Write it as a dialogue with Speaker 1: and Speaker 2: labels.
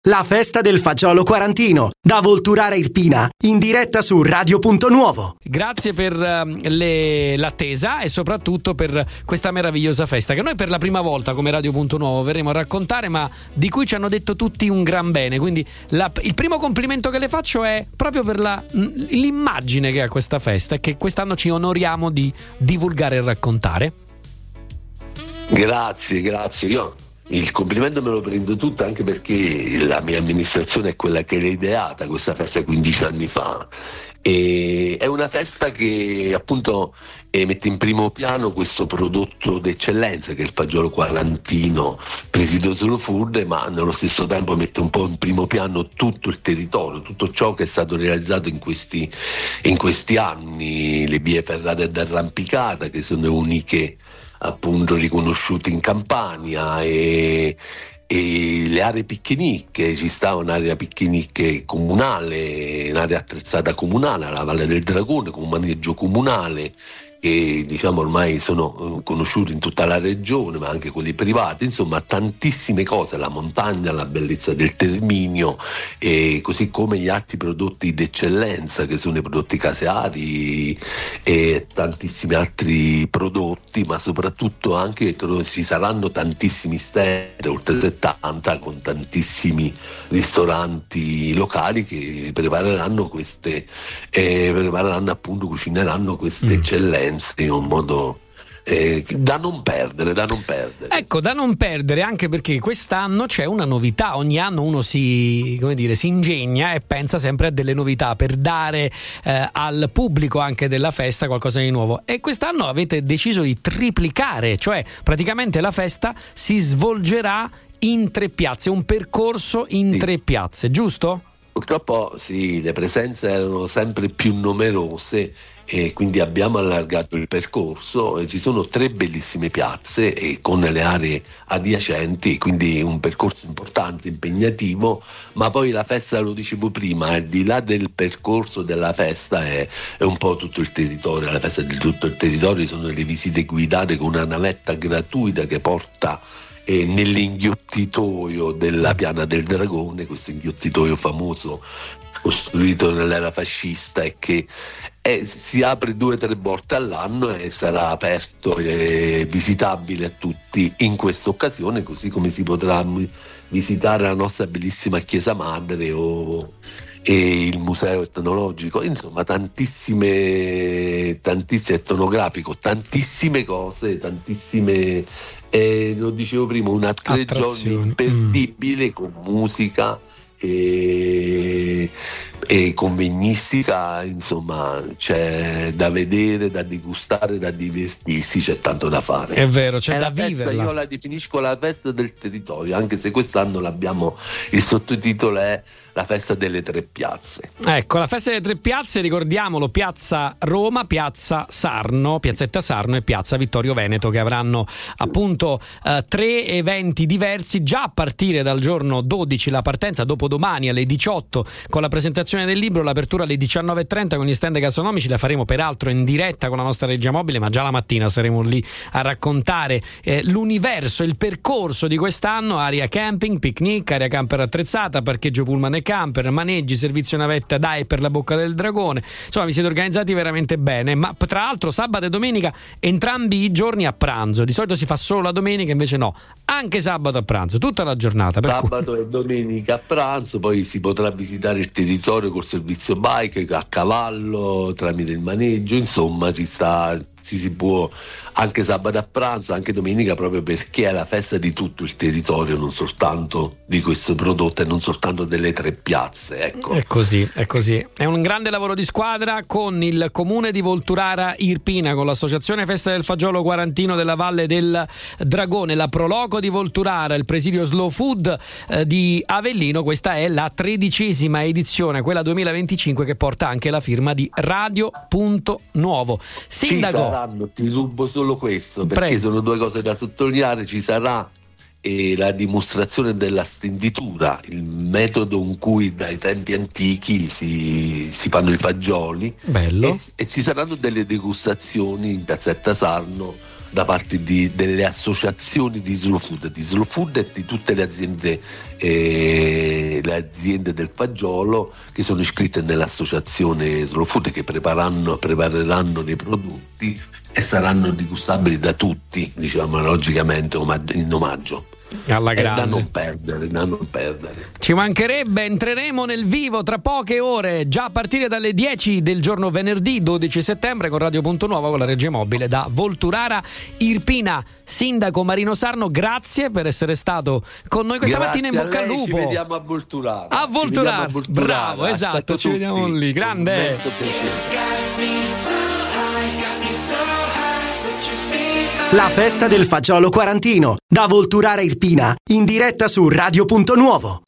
Speaker 1: La festa del fagiolo quarantino, da Volturara Irpina, in diretta su Radio Punto Nuovo.
Speaker 2: Grazie per l'attesa e soprattutto per questa meravigliosa festa che noi per la prima volta come Radio Punto Nuovo verremo a raccontare, ma di cui ci hanno detto tutti un gran bene. Quindi il primo complimento che le faccio è proprio per l'immagine che ha questa festa e che quest'anno ci onoriamo di divulgare e raccontare.
Speaker 3: Grazie. Io il complimento me lo prendo tutto, anche perché la mia amministrazione è quella che l'ha ideata questa festa 15 anni fa, e è una festa che appunto mette in primo piano questo prodotto d'eccellenza che è il fagiolo quarantino Presidio Slow Food, ma nello stesso tempo mette un po' in primo piano tutto il territorio, tutto ciò che è stato realizzato in questi anni, le vie ferrate d'arrampicata che sono uniche appunto riconosciuti in Campania, e le aree picnic. Ci sta un'area picnic comunale, un'area attrezzata comunale alla Valle del Dragone con un maneggio comunale che diciamo ormai sono conosciuti in tutta la regione, ma anche quelli privati, insomma tantissime cose, la montagna, la bellezza del Terminio, e così come gli altri prodotti d'eccellenza che sono i prodotti caseari e tantissimi altri prodotti, ma soprattutto anche ci saranno tantissimi stand, oltre 70, con tantissimi ristoranti locali che prepareranno appunto, cucineranno queste eccellenze in un modo da non perdere.
Speaker 2: Ecco, da non perdere, anche perché quest'anno c'è una novità. Ogni anno uno si ingegna e pensa sempre a delle novità per dare al pubblico anche della festa qualcosa di nuovo, e quest'anno avete deciso di triplicare, cioè praticamente la festa si svolgerà in 3 piazze, un percorso in 3 piazze, giusto?
Speaker 3: Purtroppo sì, le presenze erano sempre più numerose e quindi abbiamo allargato il percorso. Ci sono 3 bellissime piazze e con le aree adiacenti, quindi un percorso importante, impegnativo, ma poi la festa, lo dicevo prima, al di là del percorso della festa è un po' tutto il territorio. La festa di tutto il territorio sono le visite guidate con una navetta gratuita che porta nell'inghiottitoio della Piana del Dragone, questo inghiottitoio famoso costruito nell'era fascista e che si apre 2 o 3 volte all'anno e sarà aperto e visitabile a tutti in questa occasione, così come si potrà visitare la nostra bellissima chiesa madre e il museo etnologico, insomma tantissime etnografico, tantissime cose, tantissime lo dicevo prima, una 3 giorni imperdibile con musica e convegnistica, insomma c'è da vedere, da degustare, da divertirsi, c'è tanto da fare.
Speaker 2: È vero, c'è da viverla.
Speaker 3: Io la definisco la festa del territorio, anche se quest'anno il sottotitolo è la festa delle 3 piazze. Ecco,
Speaker 2: la festa delle 3 piazze, ricordiamolo: Piazza Roma, Piazza Sarno, Piazzetta Sarno e Piazza Vittorio Veneto, che avranno appunto 3 eventi diversi già a partire dal giorno 12, la partenza dopodomani alle 18 con la presentazione del libro, l'apertura alle 19:30 con gli stand gastronomici. La faremo peraltro in diretta con la nostra regia mobile, ma già la mattina saremo lì a raccontare l'universo, il percorso di quest'anno: area camping, picnic, area camper attrezzata, parcheggio pullman e camper, maneggi, servizio navetta per la Bocca del Dragone. Insomma, vi siete organizzati veramente bene, ma tra l'altro sabato e domenica entrambi i giorni a pranzo. Di solito si fa solo la domenica, invece no, anche sabato a pranzo, tutta la giornata.
Speaker 3: Sabato e domenica a pranzo, poi si potrà visitare il territorio col servizio bike, a cavallo, tramite il maneggio, insomma si può anche sabato a pranzo, anche domenica, proprio perché è la festa di tutto il territorio, non soltanto di questo prodotto e non soltanto delle 3 piazze, ecco.
Speaker 2: È così. È un grande lavoro di squadra con il comune di Volturara Irpina, con l'associazione Festa del Fagiolo Quarantino della Valle del Dragone, la Proloco di Volturara, il presidio Slow Food di Avellino. Questa è la 13ª edizione, quella 2025, che porta anche la firma di Radio Punto Nuovo. Sindaco,
Speaker 3: ti rubo solo questo, perché
Speaker 2: Prego.
Speaker 3: Sono 2 cose da sottolineare. Ci sarà la dimostrazione della stenditura, il metodo in cui dai tempi antichi si fanno i fagioli.
Speaker 2: Bello.
Speaker 3: E ci saranno delle degustazioni in Piazzetta Sarno da parte delle associazioni di Slow Food e di tutte le aziende delle aziende del fagiolo che sono iscritte nell'associazione Slow Food, che prepareranno dei prodotti e saranno degustabili da tutti, diciamo, logicamente in omaggio.
Speaker 2: Alla grande.
Speaker 3: Da non perdere.
Speaker 2: Ci mancherebbe, entreremo nel vivo tra poche ore, già a partire dalle 10 del giorno venerdì 12 settembre con Radio.Nuova, con la regia mobile da Volturara Irpina. Sindaco Marino Sarno, grazie per essere stato con noi questa mattina, in bocca al lupo.
Speaker 3: Ci vediamo a Volturara.
Speaker 2: A Volturara, bravo, esatto, ci vediamo lì, grande.
Speaker 1: La festa del fagiolo quarantino, da Volturara Irpina, in diretta su Radio.Nuovo.